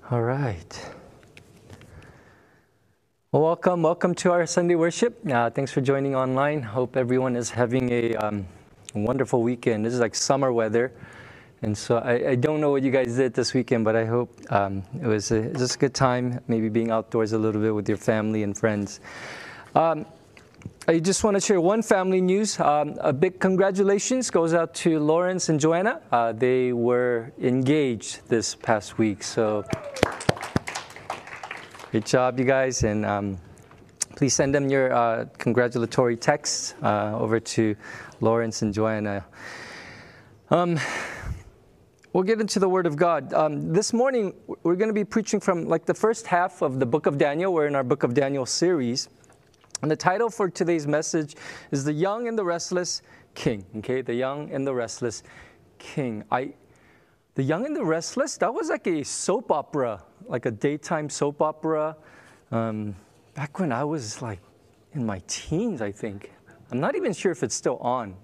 All right. Well, welcome to our Sunday worship. Thanks for joining online. Hope everyone is having a wonderful weekend. This is like summer weather, and so I don't know what you guys did this weekend, but I hope it was just a good time, maybe being outdoors a little bit with your family and friends. I just want to share one family news. A big congratulations goes out to Lawrence and Joanna. They were engaged this past week, so great job, you guys, and please send them your congratulatory texts over to Lawrence and Joanna. We'll get into the Word of God. This morning, we're going to be preaching from like the first half of the book of Daniel. We're in our book of Daniel series. And the title for today's message is The Young and the Restless King. Okay, The Young and the Restless King. The Young and the Restless, that was like a soap opera, like a daytime soap opera, back when I was like in my teens, I think. I'm not even sure if it's still on.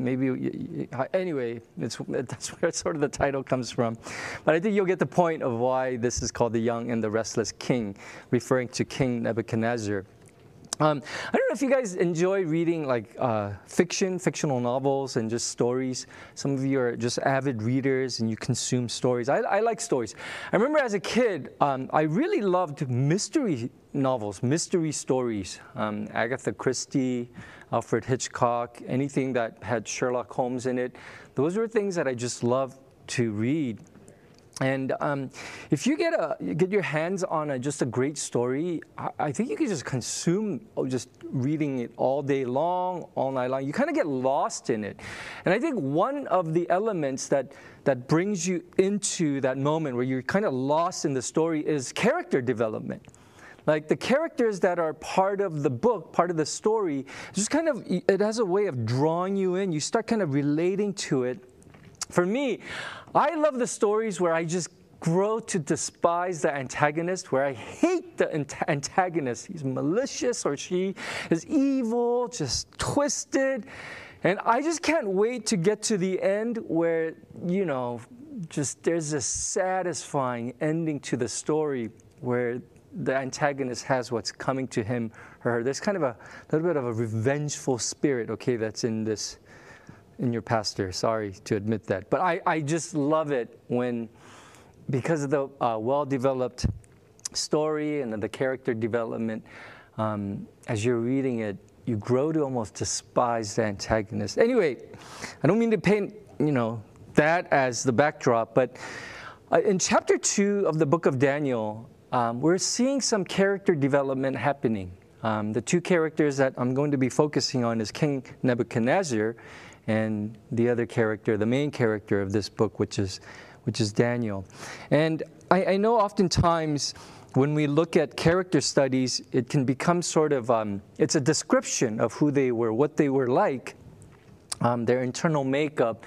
Anyway, that's where sort of the title comes from. But I think you'll get the point of why this is called The Young and the Restless King, referring to King Nebuchadnezzar. I don't know if you guys enjoy reading like fictional novels and just stories. Some of you are just avid readers and you consume stories. I like stories. I remember as a kid, I really loved mystery novels, mystery stories. Agatha Christie, Alfred Hitchcock, anything that had Sherlock Holmes in it. Those were things that I just loved to read. And if you get your hands on just a great story, I think you can just consume just reading it all day long, all night long. You kind of get lost in it. And I think one of the elements that brings you into that moment where you're kind of lost in the story is character development. Like the characters that are part of the book, part of the story, just kind of, it has a way of drawing you in. You start kind of relating to it. For me, I love the stories where I just grow to despise the antagonist, where I hate the antagonist. He's malicious or she is evil, just twisted. And I just can't wait to get to the end where, just there's a satisfying ending to the story where the antagonist has what's coming to him or her. There's kind of a little bit of a revengeful spirit, that's in your pastor. Sorry to admit that. But I just love it because of the well-developed story and the character development, as you're reading it, you grow to almost despise the antagonist. Anyway, I don't mean to paint, that as the backdrop, but in chapter 2 of the book of Daniel, we're seeing some character development happening. The two characters that I'm going to be focusing on is King Nebuchadnezzar and the other character, the main character of this book, which is Daniel. And I know oftentimes when we look at character studies, it can become sort of, it's a description of who they were, what they were like, their internal makeup.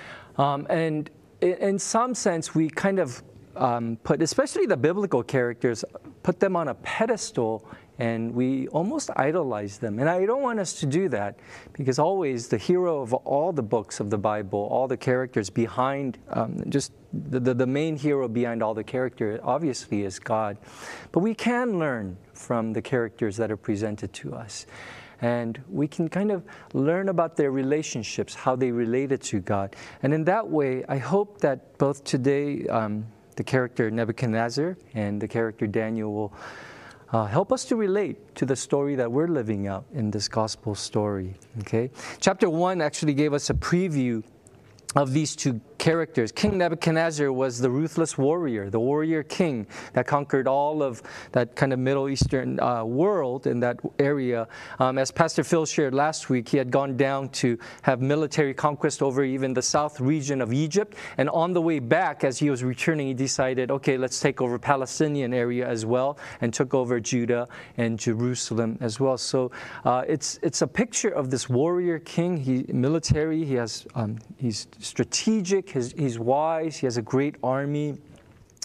And in some sense, we kind of put, especially the biblical characters, put them on a pedestal and we almost idolize them. And I don't want us to do that because always the hero of all the books of the Bible, all the characters behind, just the main hero behind all the characters obviously is God. But we can learn from the characters that are presented to us. And we can kind of learn about their relationships, how they related to God. And in that way, I hope that both today, the character Nebuchadnezzar and the character Daniel will help us to relate to the story that we're living out in this gospel story. Okay, chapter 1 actually gave us a preview of these two characters. King Nebuchadnezzar was the ruthless warrior, the warrior king that conquered all of that kind of Middle Eastern world in that area. As Pastor Phil shared last week, he had gone down to have military conquest over even the south region of Egypt. And on the way back, as he was returning, he decided, okay, let's take over Palestinian area as well, and took over Judah and Jerusalem as well. So it's a picture of this warrior king. He's military. He's strategic. He's wise. He has a great army.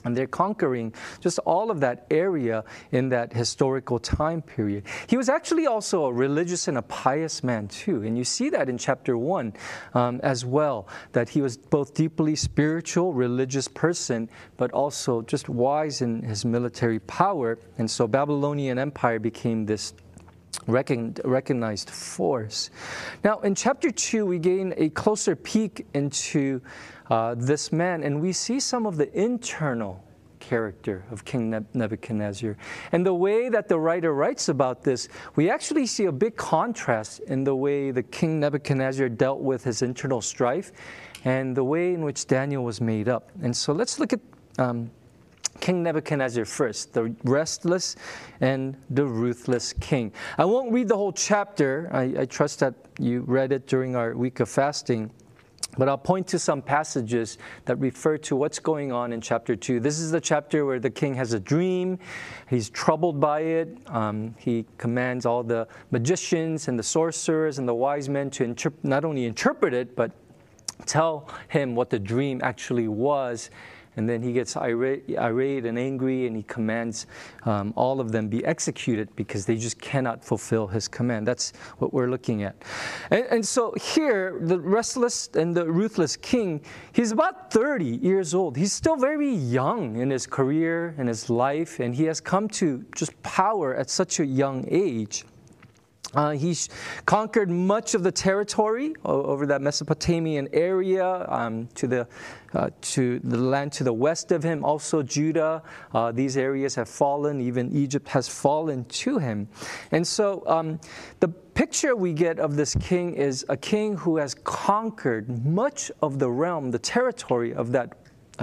And they're conquering just all of that area in that historical time period. He was actually also a religious and a pious man too. And you see that in chapter 1 as well, that he was both deeply spiritual, religious person, but also just wise in his military power. And so Babylonian Empire became this recognized force. Now, in chapter 2, we gain a closer peek into this man, and we see some of the internal character of King Nebuchadnezzar. And the way that the writer writes about this, we actually see a big contrast in the way the King Nebuchadnezzar dealt with his internal strife and the way in which Daniel was made up. And so let's look at King Nebuchadnezzar first, the restless and the ruthless king. I won't read the whole chapter. I trust that you read it during our week of fasting. But I'll point to some passages that refer to what's going on in chapter 2. This is the chapter where the king has a dream. He's troubled by it. He commands all the magicians and the sorcerers and the wise men to not only interpret it, but tell him what the dream actually was. And then he gets irate and angry, and he commands all of them be executed because they just cannot fulfill his command. That's what we're looking at. And so here, the restless and the ruthless king, he's about 30 years old. He's still very young in his career and his life, and he has come to just power at such a young age. He's conquered much of the territory over that Mesopotamian area, to the land to the west of him, also Judah. These areas have fallen. Even Egypt has fallen to him. And so the picture we get of this king is a king who has conquered much of the realm, the territory of that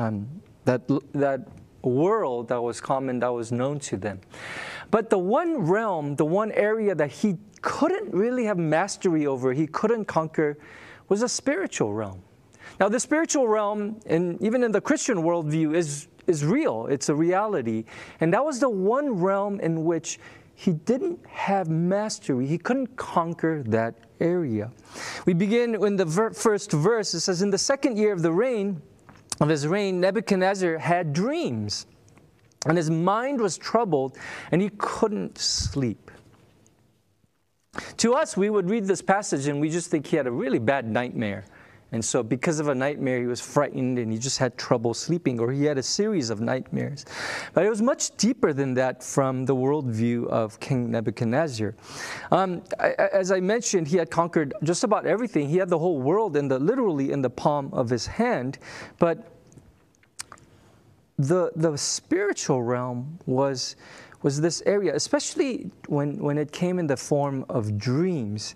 world that was common, that was known to them. But the one realm, the one area that he couldn't really have mastery over, he couldn't conquer, was a spiritual realm. Now, the spiritual realm, and even in the Christian worldview, is real. It's a reality. And that was the one realm in which he didn't have mastery. He couldn't conquer that area. We begin in the first verse. It says, "In the second year of his reign, Nebuchadnezzar had dreams, and his mind was troubled, and he couldn't sleep." To us, we would read this passage and we just think he had a really bad nightmare. And so because of a nightmare, he was frightened and he just had trouble sleeping, or he had a series of nightmares. But it was much deeper than that from the worldview of King Nebuchadnezzar. As I mentioned, he had conquered just about everything. He had the whole world literally in the palm of his hand. But the spiritual realm was this area, especially when it came in the form of dreams.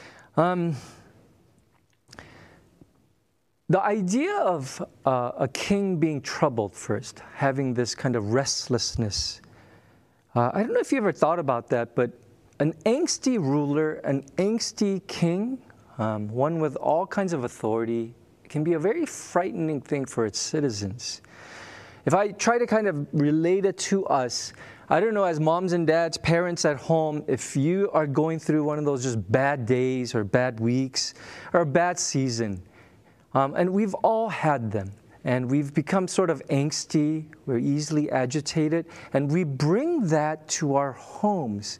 The idea of a king being troubled first, having this kind of restlessness. I don't know if you ever thought about that, but an angsty ruler, an angsty king, one with all kinds of authority, can be a very frightening thing for its citizens. If I try to kind of relate it to us, I don't know, as moms and dads, parents at home, if you are going through one of those just bad days or bad weeks or a bad season, and we've all had them, and we've become sort of angsty, we're easily agitated, and we bring that to our homes.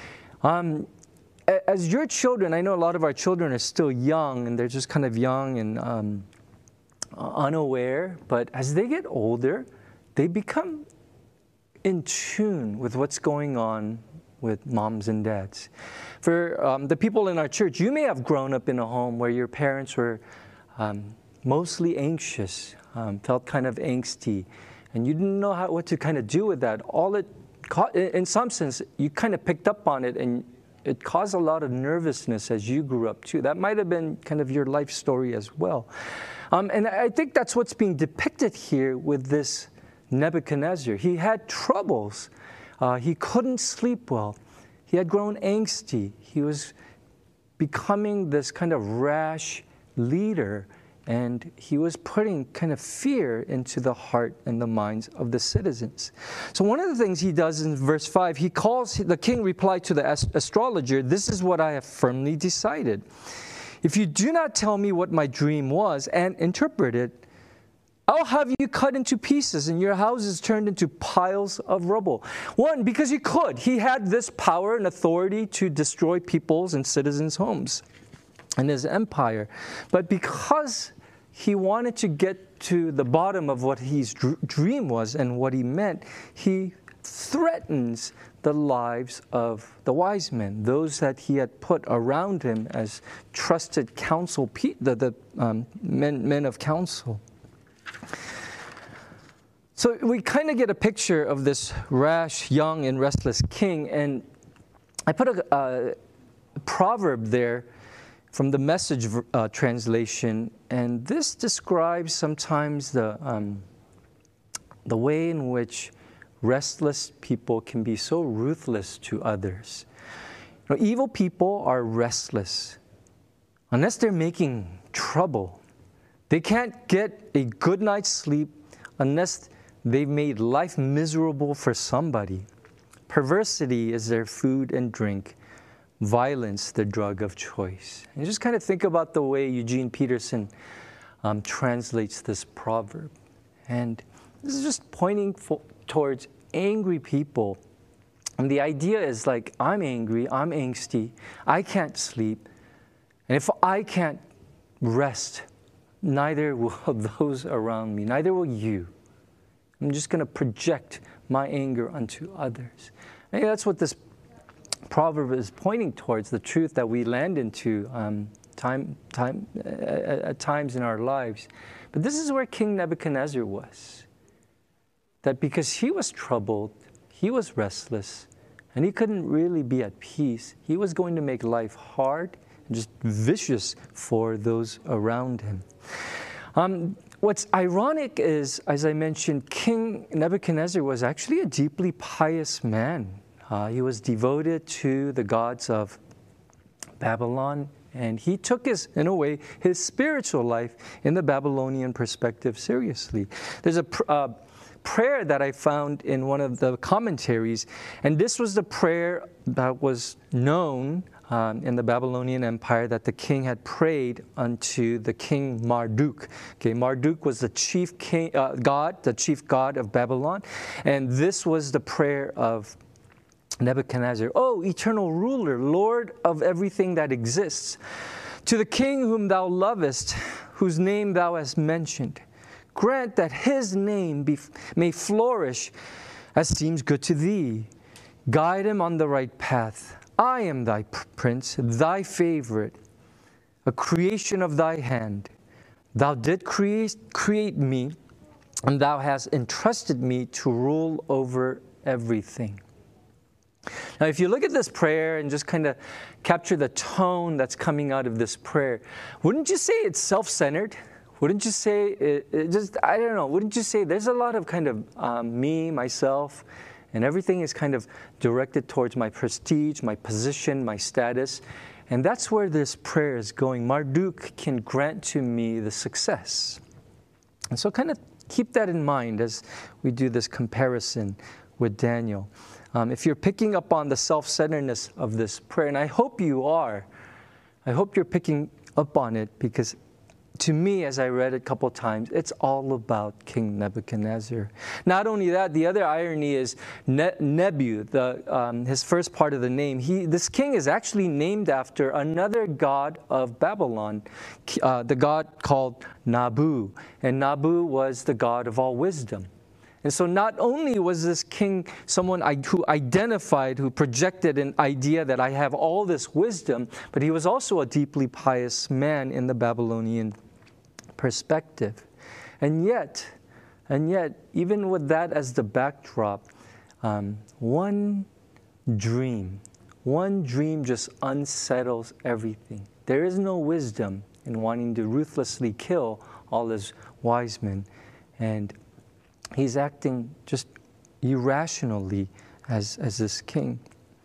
As your children, I know a lot of our children are still young, and they're just kind of young and unaware, but as they get older, they become in tune with what's going on with moms and dads. For the people in our church, you may have grown up in a home where your parents were mostly anxious, felt kind of angsty, and you didn't know what to kind of do with that. In some sense, you kind of picked up on it, and it caused a lot of nervousness as you grew up too. That might have been kind of your life story as well. And I think that's what's being depicted here with this Nebuchadnezzar. He had troubles. He couldn't sleep well. He had grown angsty. He was becoming this kind of rash leader, and he was putting kind of fear into the heart and the minds of the citizens. So one of the things he does in verse 5, the king replied to the astrologer, "This is what I have firmly decided. If you do not tell me what my dream was and interpret it, How have you cut into pieces and your houses turned into piles of rubble? One, because he could. He had this power and authority to destroy people's and citizens' homes and his empire. But because he wanted to get to the bottom of what his dream was and what he meant, he threatens the lives of the wise men, those that he had put around him as trusted counsel, men of counsel. So we kind of get a picture of this rash, young, and restless king, and I put a proverb there from the Message translation, and this describes sometimes the way in which restless people can be so ruthless to others. You know, evil people are restless. Unless they're making trouble, they can't get a good night's sleep unless they've made life miserable for somebody. Perversity is their food and drink. Violence, the drug of choice. And just kind of think about the way Eugene Peterson translates this proverb. And this is just pointing towards angry people. And the idea is like, I'm angry, I'm angsty, I can't sleep. And if I can't rest, neither will those around me, neither will you. I'm just going to project my anger onto others. And that's what this proverb is pointing towards, the truth that we land into at times in our lives. But this is where King Nebuchadnezzar was. That because he was troubled, he was restless, and he couldn't really be at peace, he was going to make life hard and just vicious for those around him. What's ironic is, as I mentioned, King Nebuchadnezzar was actually a deeply pious man. He was devoted to the gods of Babylon, and he took in a way, his spiritual life in the Babylonian perspective seriously. There's a prayer that I found in one of the commentaries, and this was the prayer that was known in the Babylonian Empire that the king had prayed unto the king Marduk. Okay, Marduk was the chief god of Babylon, and this was the prayer of Nebuchadnezzar. "O eternal ruler, Lord of everything that exists, to the king whom thou lovest, whose name thou hast mentioned, grant that his name may flourish as seems good to thee. Guide him on the right path. I am thy prince, thy favorite, a creation of thy hand. Thou did create me, and thou hast entrusted me to rule over everything." Now, if you look at this prayer and just kind of capture the tone that's coming out of this prayer, wouldn't you say it's self-centered? Wouldn't you say I don't know, wouldn't you say there's a lot of kind of me, myself, and everything is kind of directed towards my prestige, my position, my status. And that's where this prayer is going. Marduk can grant to me the success. And so kind of keep that in mind as we do this comparison with Daniel. If you're picking up on the self-centeredness of this prayer, and I hope you are, I hope you're picking up on it, because to me, as I read it a couple times, it's all about King Nebuchadnezzar. Not only that, the other irony is Nebu, his first part of the name. This king is actually named after another god of Babylon, the god called Nabu. And Nabu was the god of all wisdom. And so not only was this king someone who identified, who projected an idea that I have all this wisdom, but he was also a deeply pious man in the Babylonian perspective. And yet, even with that as the backdrop, one dream just unsettles everything. There is no wisdom in wanting to ruthlessly kill all his wise men. And he's acting just irrationally as this king.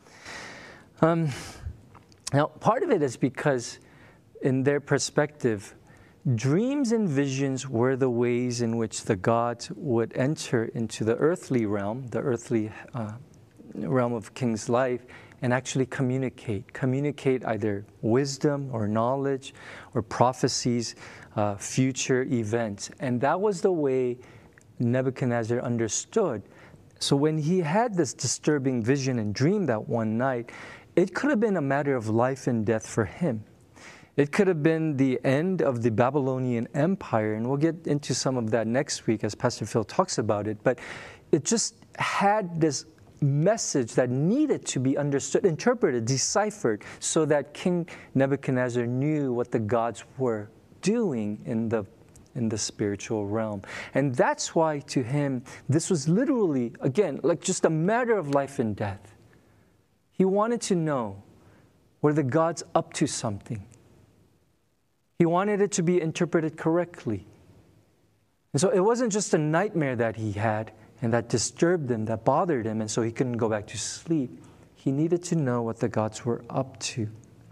Now, part of it is because in their perspective, dreams and visions were the ways in which the gods would enter into the earthly realm realm of king's life, and actually communicate either wisdom or knowledge or prophecies future events. And that was the way Nebuchadnezzar understood. So when he had this disturbing vision and dream that one night, it could have been a matter of life and death for him. It could have been the end of the Babylonian Empire, and we'll get into some of that next week as Pastor Phil talks about it. But it just had this message that needed to be understood, interpreted, deciphered, so that King Nebuchadnezzar knew what the gods were doing in the spiritual realm. And that's why to him, this was literally, again, like just a matter of life and death. He wanted to know, were the gods up to something? He wanted it to be interpreted correctly. And so it wasn't just a nightmare that he had and that disturbed him, that bothered him, and so he couldn't go back to sleep. He needed to know what the gods were up to.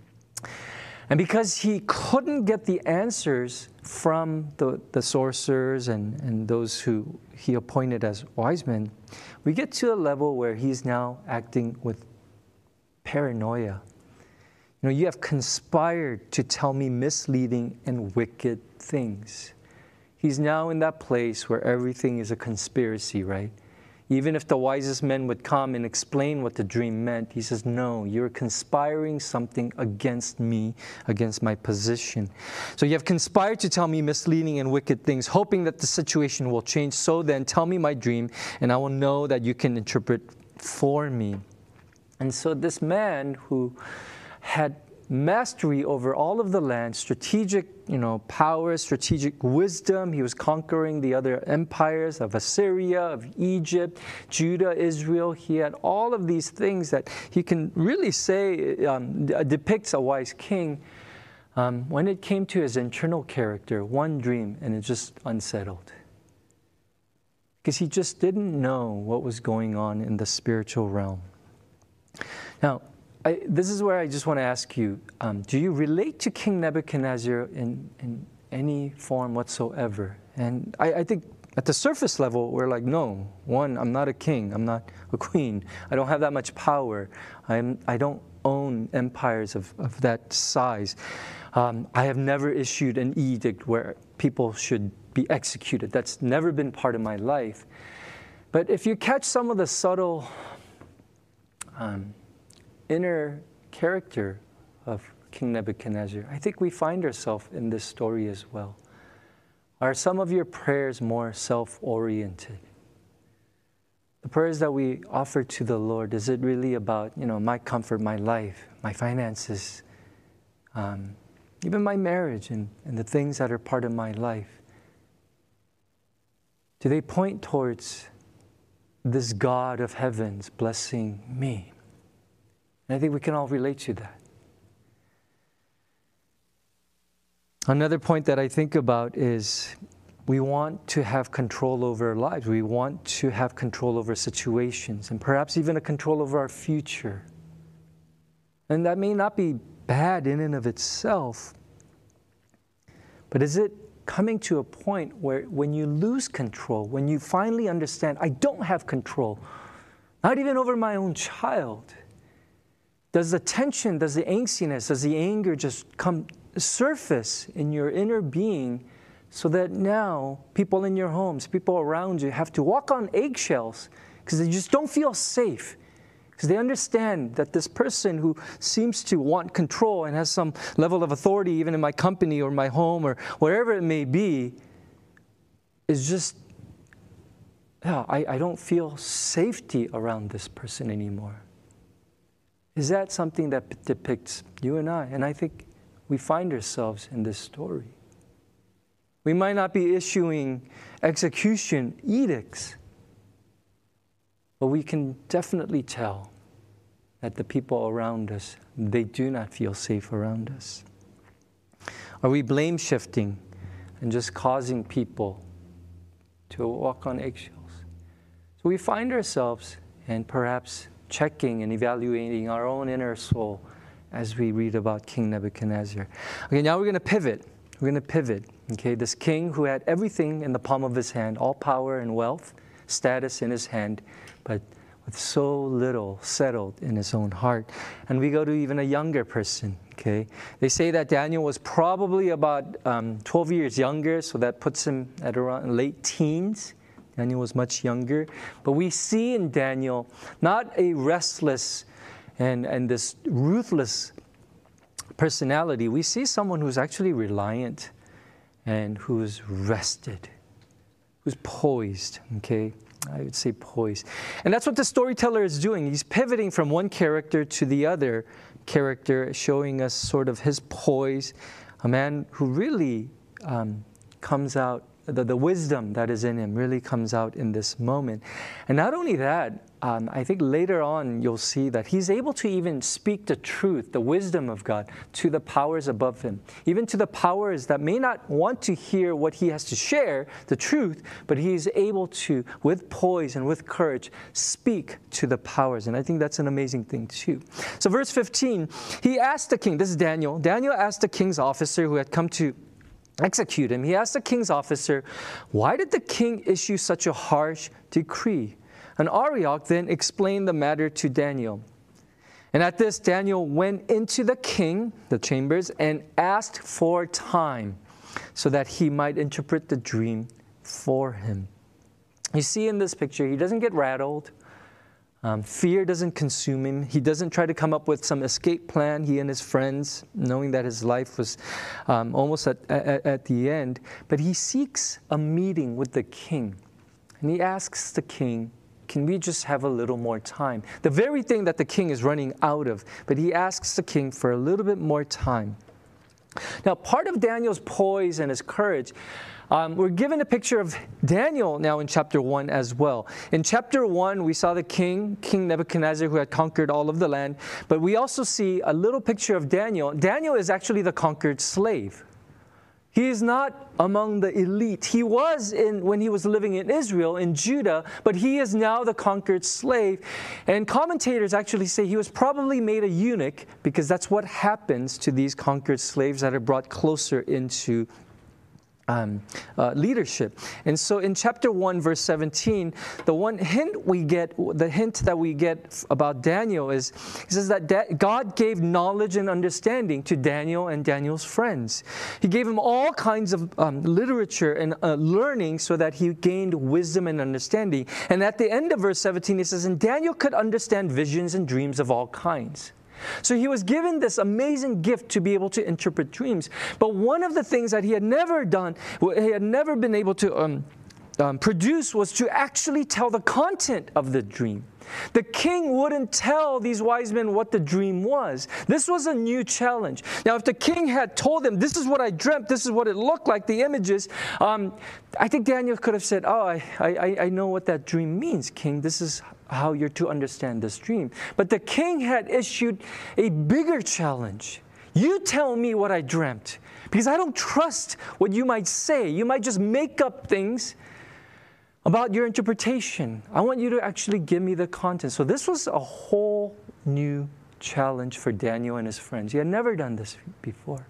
And because he couldn't get the answers from the sorcerers and those who he appointed as wise men, we get to a level where he's now acting with paranoia. You know, you have conspired to tell me misleading and wicked things. He's now in that place where everything is a conspiracy, right? Even if the wisest men would come and explain what the dream meant, he says, no, you're conspiring something against me, against my position. So you have conspired to tell me misleading and wicked things, hoping that the situation will change. So then tell me my dream, and I will know that you can interpret for me. And so this man who had mastery over all of the land, strategic, power, strategic wisdom. He was conquering the other empires of Assyria, of Egypt, Judah, Israel. He had all of these things that he can really say depicts a wise king. When it came to his internal character, one dream, and it just unsettled. Because he just didn't know what was going on in the spiritual realm. Now, this is where I just want to ask you, do you relate to King Nebuchadnezzar in any form whatsoever? And I think at the surface level, we're like, no, one, I'm not a king, I'm not a queen, I don't have that much power, I don't own empires of that size. I have never issued an edict where people should be executed. That's never been part of my life. But if you catch some of the subtle inner character of King Nebuchadnezzar, I think we find ourselves in this story as well. Are some of your prayers more self-oriented? The prayers that we offer to the Lord, is it really about, my comfort, my life, my finances, even my marriage and the things that are part of my life? Do they point towards this God of heavens blessing me? And I think we can all relate to that. Another point that I think about is we want to have control over our lives. We want to have control over situations and perhaps even a control over our future. And that may not be bad in and of itself, but is it coming to a point where when you lose control, when you finally understand, I don't have control, not even over my own child, does the tension, does the angstiness, does the anger just surface in your inner being so that now people in your homes, people around you have to walk on eggshells because they just don't feel safe? Because they understand that this person who seems to want control and has some level of authority even in my company or my home or wherever it may be is just, I don't feel safety around this person anymore. Is that something that depicts you and I? And I think we find ourselves in this story. We might not be issuing execution edicts, but we can definitely tell that the people around us, they do not feel safe around us. Are we blame shifting and just causing people to walk on eggshells? So we find ourselves and perhaps checking and evaluating our own inner soul as we read about King Nebuchadnezzar. Okay, now we're going to pivot. We're going to pivot. Okay, this king who had everything in the palm of his hand, all power and wealth, status in his hand, but with so little settled in his own heart. And we go to even a younger person, okay? They say that Daniel was probably about 12 years younger, so that puts him at around late teens. Daniel was much younger. But we see in Daniel not a restless and this ruthless personality. We see someone who's actually reliant and who's rested, who's poised, okay? I would say poised. And that's what the storyteller is doing. He's pivoting from one character to the other character, showing us sort of his poise, a man who really comes out, the wisdom that is in him really comes out in this moment. And not only that, I think later on you'll see that he's able to even speak the truth, the wisdom of God, to the powers above him, even to the powers that may not want to hear what he has to share, the truth, but he's able to, with poise and with courage, speak to the powers. And I think that's an amazing thing too. So verse 15, he asked the king, this is Daniel, Daniel asked the king's officer who had come to execute him. He asked the king's officer, why did the king issue such a harsh decree? And Arioch then explained the matter to Daniel. And at this, Daniel went into the king, the chambers, and asked for time so that he might interpret the dream for him. You see in this picture, he doesn't get rattled. Fear doesn't consume him. He doesn't try to come up with some escape plan, he and his friends, knowing that his life was almost at the end. But he seeks a meeting with the king. And he asks the king, can we just have a little more time? The very thing that the king is running out of. But he asks the king for a little bit more time. Now, part of Daniel's poise and his courage, we're given a picture of Daniel now in chapter 1 as well. In chapter 1, we saw the King Nebuchadnezzar, who had conquered all of the land. But we also see a little picture of Daniel. Daniel is actually the conquered slave. He is not among the elite. He was when he was living in Israel, in Judah, but he is now the conquered slave. And commentators actually say he was probably made a eunuch because that's what happens to these conquered slaves that are brought closer into leadership. And so in chapter 1, verse 17, the hint that we get about Daniel is, he says that God gave knowledge and understanding to Daniel and Daniel's friends. He gave him all kinds of literature and learning so that he gained wisdom and understanding. And at the end of verse 17, it says, and Daniel could understand visions and dreams of all kinds. So he was given this amazing gift to be able to interpret dreams. But one of the things that he had never done, he had never been able to produce, was to actually tell the content of the dream. The king wouldn't tell these wise men what the dream was. This was a new challenge. Now, if the king had told them, this is what I dreamt, this is what it looked like, the images, I think Daniel could have said, oh, I know what that dream means, king. This is how you're to understand this dream. But the king had issued a bigger challenge. You tell me what I dreamt, because I don't trust what you might say. You might just make up things about your interpretation. I want you to actually give me the content. So this was a whole new challenge for Daniel and his friends. He had never done this before.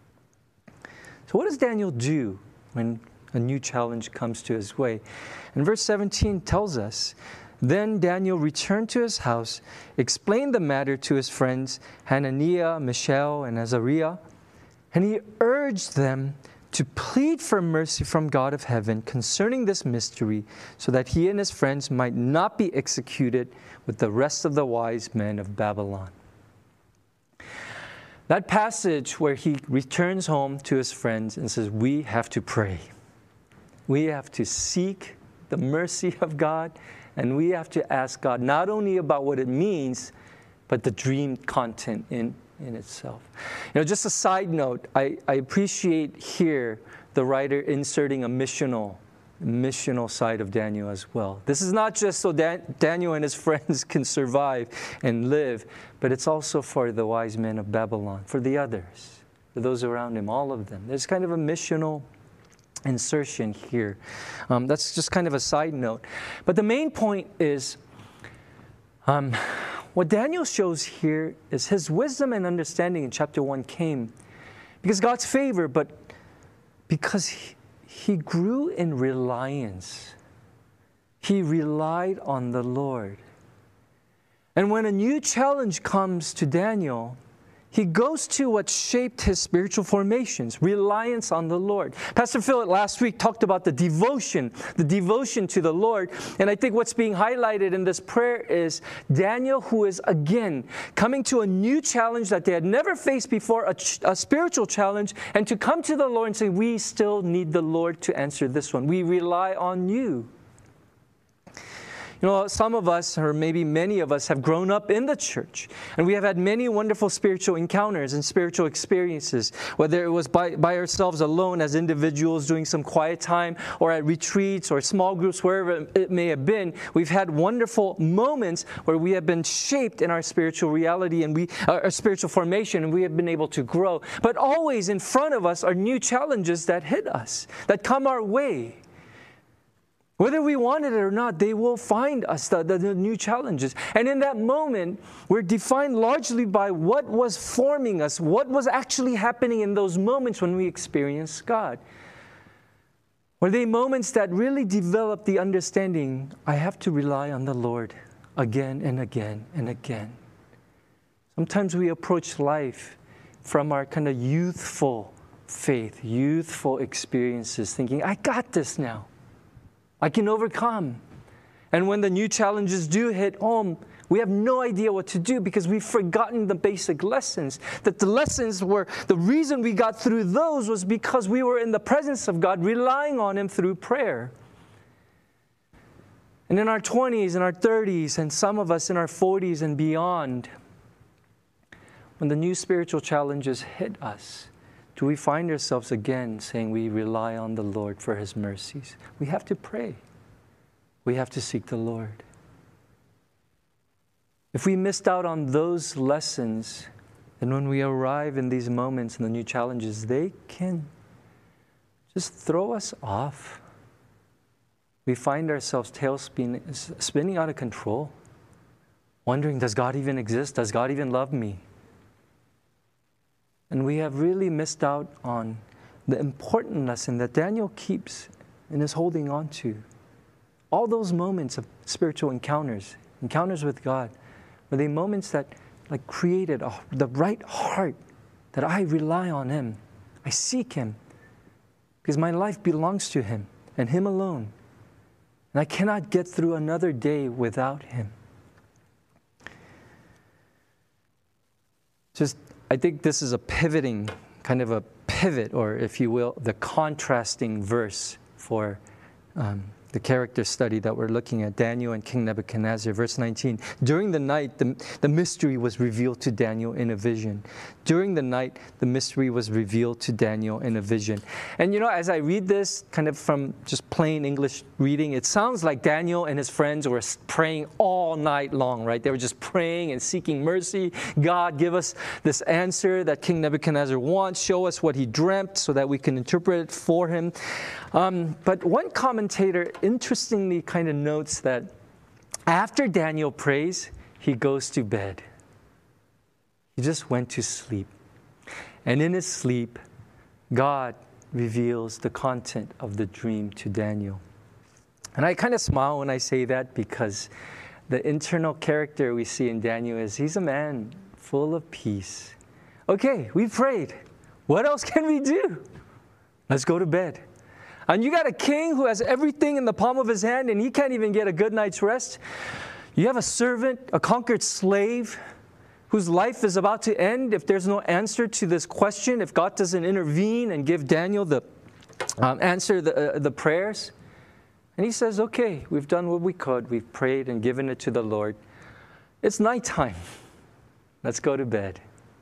So what does Daniel do when a new challenge comes to his way? And verse 17 tells us, then Daniel returned to his house, explained the matter to his friends, Hananiah, Mishael, and Azariah, and he urged them to plead for mercy from God of heaven concerning this mystery, so that he and his friends might not be executed with the rest of the wise men of Babylon. That passage where he returns home to his friends and says, we have to pray. We have to seek the mercy of God, and we have to ask God not only about what it means, but the dream content in itself. You know, just a side note, I appreciate here the writer inserting a missional side of Daniel as well. This is not just so Daniel and his friends can survive and live, but it's also for the wise men of Babylon, for the others, for those around him, all of them. There's kind of a missional insertion here. That's just kind of a side note. But the main point is, what Daniel shows here is his wisdom and understanding in chapter 1 came because God's favor, but because he grew in reliance. He relied on the Lord. And when a new challenge comes to Daniel, he goes to what shaped his spiritual formations, reliance on the Lord. Pastor Phil last week talked about the devotion to the Lord. And I think what's being highlighted in this prayer is Daniel, who is again coming to a new challenge that they had never faced before, a spiritual challenge, and to come to the Lord and say, we still need the Lord to answer this one. We rely on you. You know, some of us, or maybe many of us, have grown up in the church, and we have had many wonderful spiritual encounters and spiritual experiences, whether it was by ourselves alone as individuals doing some quiet time, or at retreats or small groups, wherever it may have been. We've had wonderful moments where we have been shaped in our spiritual reality and our spiritual formation, and we have been able to grow. But always in front of us are new challenges that hit us, that come our way. Whether we want it or not, they will find us, the new challenges. And in that moment, we're defined largely by what was forming us, what was actually happening in those moments when we experienced God. Were they moments that really developed the understanding, I have to rely on the Lord again and again and again. Sometimes we approach life from our kind of youthful faith, youthful experiences, thinking, I got this now. I can overcome. And when the new challenges do hit home, we have no idea what to do because we've forgotten the basic lessons. That the lessons were, the reason we got through those was because we were in the presence of God, relying on Him through prayer. And in our 20s and our 30s, and some of us in our 40s and beyond, when the new spiritual challenges hit us, do we find ourselves again saying we rely on the Lord for His mercies? We have to pray. We have to seek the Lord. If we missed out on those lessons, then when we arrive in these moments and the new challenges, they can just throw us off. We find ourselves spinning out of control, wondering, does God even exist? Does God even love me? And we have really missed out on the important lesson that Daniel keeps and is holding on to. All those moments of spiritual encounters with God, were they moments that created the right heart, that I rely on Him. I seek Him because my life belongs to Him and Him alone. And I cannot get through another day without Him. I think this is a kind of a pivot, or if you will, the contrasting verse for the character study that we're looking at, Daniel and King Nebuchadnezzar. Verse 19, during the night, the mystery was revealed to Daniel in a vision. During the night, the mystery was revealed to Daniel in a vision. And as I read this, kind of from just plain English reading, it sounds like Daniel and his friends were praying all night long, right? They were just praying and seeking mercy. God, give us this answer that King Nebuchadnezzar wants. Show us what he dreamt so that we can interpret it for him. But one commentator interestingly kind of notes that after Daniel prays, he goes to bed. He just went to sleep. And in his sleep, God reveals the content of the dream to Daniel. And I kind of smile when I say that because the internal character we see in Daniel is he's a man full of peace. Okay, we prayed. What else can we do? Let's go to bed. And you got a king who has everything in the palm of his hand and he can't even get a good night's rest. You have a servant, a conquered slave, whose life is about to end if there's no answer to this question, if God doesn't intervene and give Daniel the answer the prayers. And he says, okay, we've done what we could. We've prayed and given it to the Lord. It's nighttime. Let's go to bed.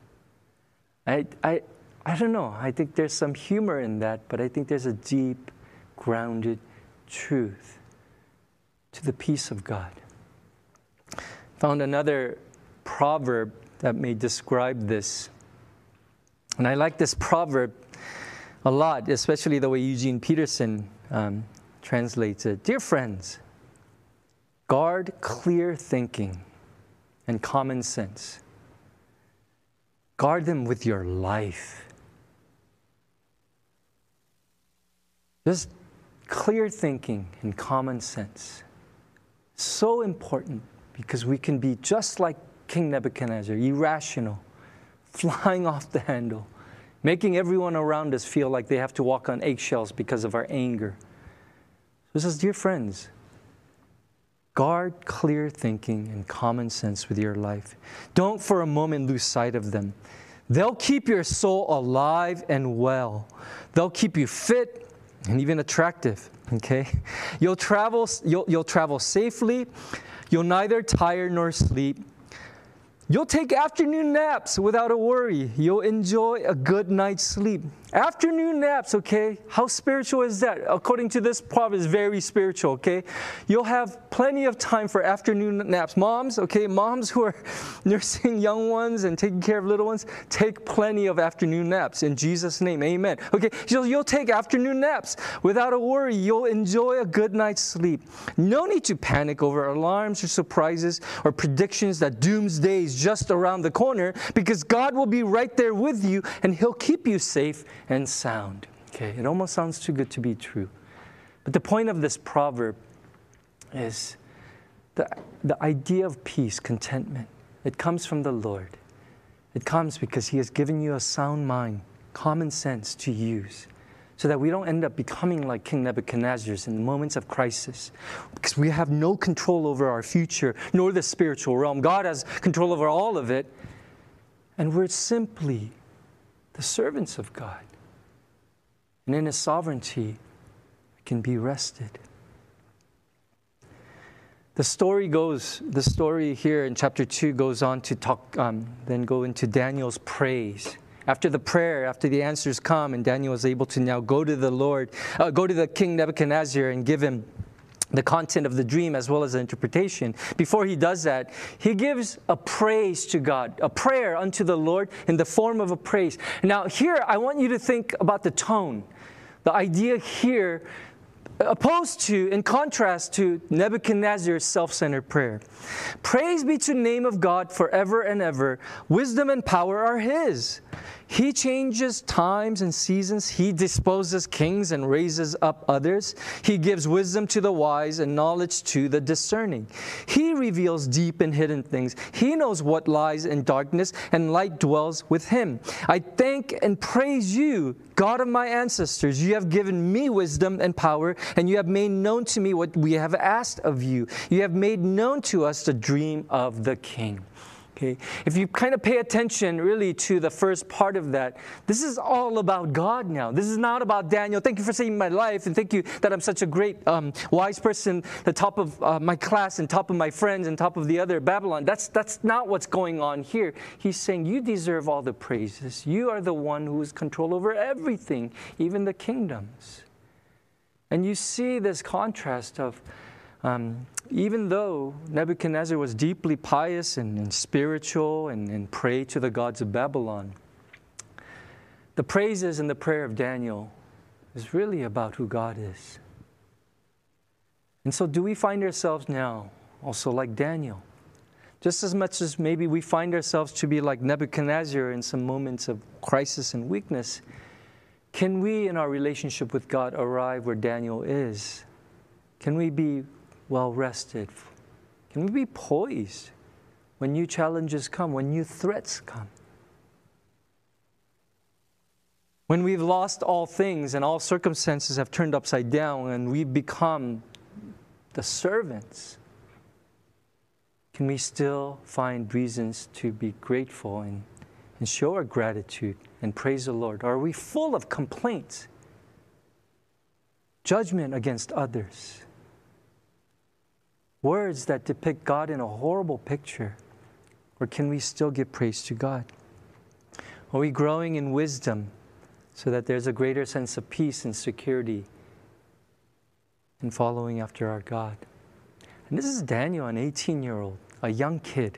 I don't know. I think there's some humor in that, but I think there's a deep, grounded truth to the peace of God. Found another proverb that may describe this. And I like this proverb a lot, especially the way Eugene Peterson translates it. Dear friends, guard clear thinking and common sense. Guard them with your life. Just clear thinking and common sense. So important because we can be just like King Nebuchadnezzar, irrational, flying off the handle, making everyone around us feel like they have to walk on eggshells because of our anger. So it says, dear friends, guard clear thinking and common sense with your life. Don't for a moment lose sight of them. They'll keep your soul alive and well. They'll keep you fit and even attractive. Okay? You'll travel safely. You'll neither tire nor sleep. You'll take afternoon naps without a worry. You'll enjoy a good night's sleep. Afternoon naps, okay? How spiritual is that? According to this proverb, it's very spiritual, okay? You'll have plenty of time for afternoon naps. Moms, okay? Moms who are nursing young ones and taking care of little ones, take plenty of afternoon naps. In Jesus' name, amen. Okay, so you'll take afternoon naps without a worry. You'll enjoy a good night's sleep. No need to panic over alarms or surprises or predictions that doomsday is just around the corner, because God will be right there with you and He'll keep you safe and sound. Okay, it almost sounds too good to be true. But the point of this proverb is the idea of peace, contentment. It comes from the Lord. It comes because He has given you a sound mind, common sense to use, so that we don't end up becoming like King Nebuchadnezzar in the moments of crisis, because we have no control over our future, nor the spiritual realm. God has control over all of it, and we're simply the servants of God. And in His sovereignty, we can be rested. The story here in chapter 2 goes on to go into Daniel's praise. After the prayer, after the answers come, and Daniel is able to now go to the King Nebuchadnezzar and give him the content of the dream as well as the interpretation. Before he does that, he gives a praise to God, a prayer unto the Lord in the form of a praise. Now here, I want you to think about the tone. The idea here, in contrast to Nebuchadnezzar's self-centered prayer. Praise be to the name of God forever and ever. Wisdom and power are His. He changes times and seasons. He disposes kings and raises up others. He gives wisdom to the wise and knowledge to the discerning. He reveals deep and hidden things. He knows what lies in darkness, and light dwells with Him. I thank and praise you, God of my ancestors. You have given me wisdom and power, and you have made known to me what we have asked of you. You have made known to us the dream of the king. Okay. If you kind of pay attention really to the first part of that, this is all about God now. This is not about Daniel. Thank you for saving my life, and thank you that I'm such a great wise person, the top of my class and top of my friends and top of the other Babylon. That's not what's going on here. He's saying you deserve all the praises. You are the one who has control over everything, even the kingdoms. And you see this contrast of even though Nebuchadnezzar was deeply pious and spiritual and prayed to the gods of Babylon, the praises and the prayer of Daniel is really about who God is. And so do we find ourselves now also like Daniel? Just as much as maybe we find ourselves to be like Nebuchadnezzar in some moments of crisis and weakness, can we in our relationship with God arrive where Daniel is? Can we be well rested? Can we be poised when new challenges come, when new threats come? When we've lost all things and all circumstances have turned upside down and we've become the servants, can we still find reasons to be grateful and show our gratitude and praise the Lord? Or are we full of complaints, judgment against others? Words that depict God in a horrible picture? Or can we still give praise to God? Are we growing in wisdom so that there's a greater sense of peace and security in following after our God? And this is Daniel, an 18-year-old, a young kid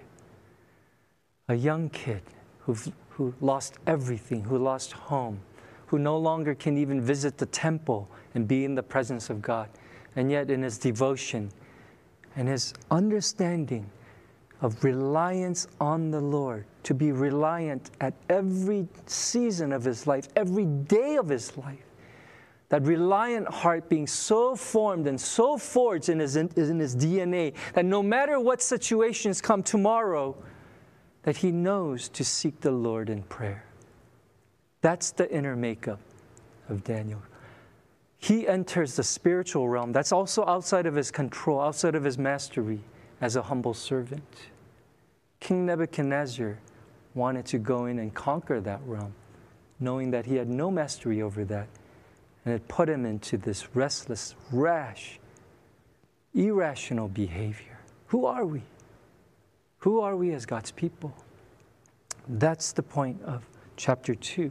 who lost everything, who lost home, who no longer can even visit the temple and be in the presence of God. And yet in his devotion and his understanding of reliance on the Lord, to be reliant at every season of his life, every day of his life, That reliant heart being so formed and so forged in his DNA that no matter what situations come tomorrow, that he knows to seek the Lord in prayer. That's the inner makeup of Daniel. He enters the spiritual realm that's also outside of his control, outside of his mastery as a humble servant. King Nebuchadnezzar wanted to go in and conquer that realm, knowing that he had no mastery over that. And it put him into this restless, rash, irrational behavior. Who are we? Who are we as God's people? That's the point of chapter 2.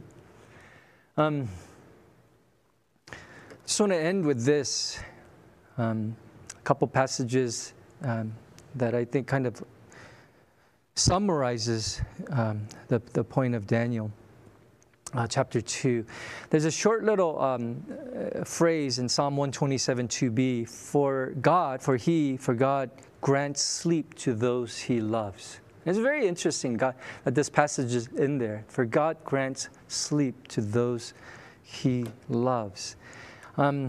Just want to end with this. A couple passages that I think kind of summarizes the point of Daniel. Chapter 2. There's a short little phrase in Psalm 127, 2b, for God grants sleep to those he loves. It's very interesting that this passage is in there. For God grants sleep to those he loves. And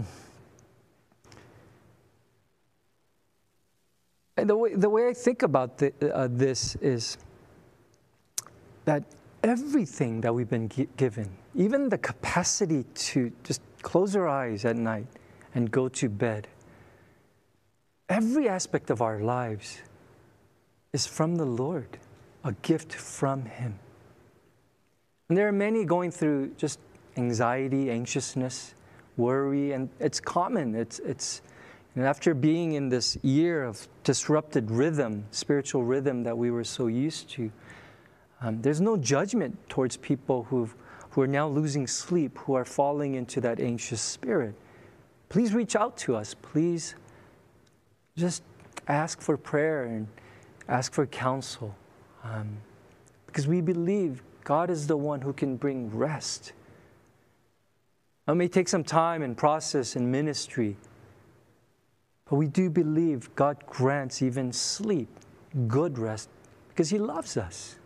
the way I think about this is that everything that we've been given, even the capacity to just close our eyes at night and go to bed, every aspect of our lives is from the Lord, a gift from Him. And there are many going through just anxiety, anxiousness, worry, and it's common. And after being in this year of disrupted rhythm, spiritual rhythm that we were so used to, there's no judgment towards people who are now losing sleep, who are falling into that anxious spirit. Please reach out to us. Please just ask for prayer and ask for counsel. Because we believe God is the one who can bring rest. It may take some time and process in ministry, but we do believe God grants even sleep, good rest, because He loves us.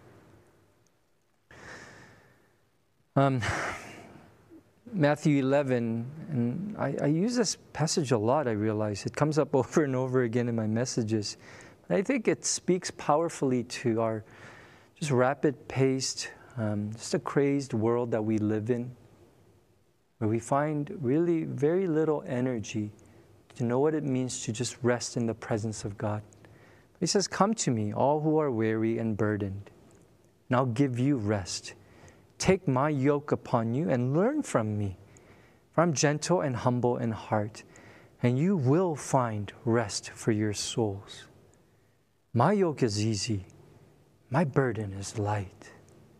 Matthew 11, and I use this passage a lot, I realize. It comes up over and over again in my messages. But I think it speaks powerfully to our just rapid-paced, just a crazed world that we live in, where we find really very little energy to know what it means to just rest in the presence of God. He says, "Come to me, all who are weary and burdened, and I'll give you rest. Take my yoke upon you and learn from me, for I'm gentle and humble in heart, and you will find rest for your souls. My yoke is easy, my burden is light."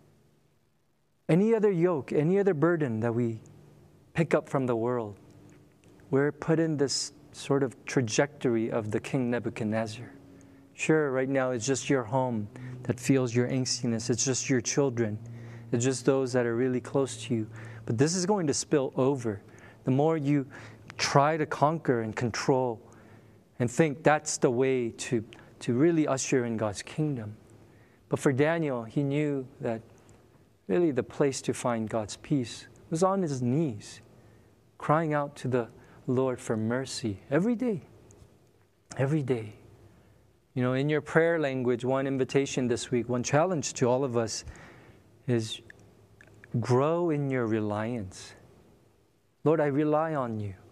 Any other yoke, any other burden that we pick up from the world, we're put in this sort of trajectory of the King Nebuchadnezzar. Sure, right now it's just your home that feels your angstiness. It's just your children. It's just those that are really close to you. But this is going to spill over. The more you try to conquer and control and think that's the way to really usher in God's kingdom. But for Daniel, he knew that really the place to find God's peace was on his knees, crying out to the Lord for mercy every day. Every day. You know, in your prayer language, one invitation this week, one challenge to all of us is grow in your reliance. Lord, I rely on you.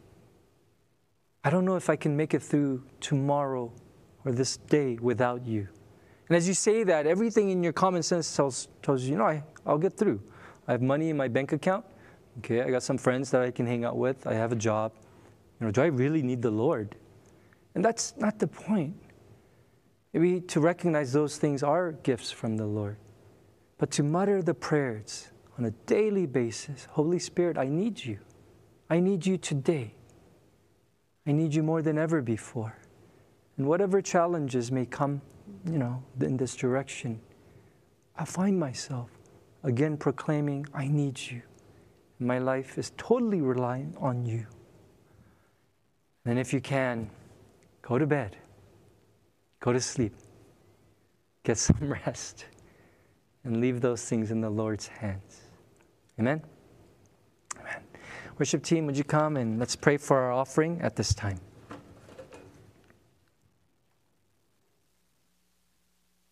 I don't know if I can make it through tomorrow or this day without you. And as you say that, everything in your common sense tells you, I'll get through. I have money in my bank account. Okay, I got some friends that I can hang out with. I have a job. Do I really need the Lord? And that's not the point. Maybe to recognize those things are gifts from the Lord. But to mutter the prayers on a daily basis, Holy Spirit, I need you. I need you today. I need you more than ever before. And whatever challenges may come, in this direction, I'll find myself again proclaiming, I need you. My life is totally reliant on you. And if you can, go to bed. Go to sleep. Get some rest. And leave those things in the Lord's hands. Amen? Amen. Worship team, would you come and let's pray for our offering at this time.